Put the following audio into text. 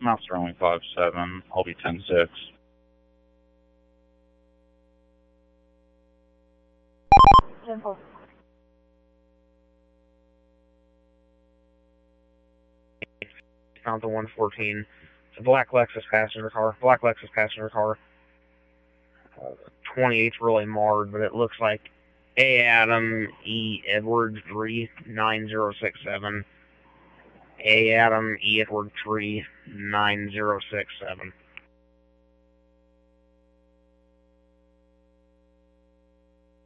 Maps are only 5-7. I'll be 10-6. Simple. Found the 114. It's a black Lexus passenger car. 28's really marred, but it looks like A. Adam, E. Edward 39067. A. Adam, E. Edward 39067.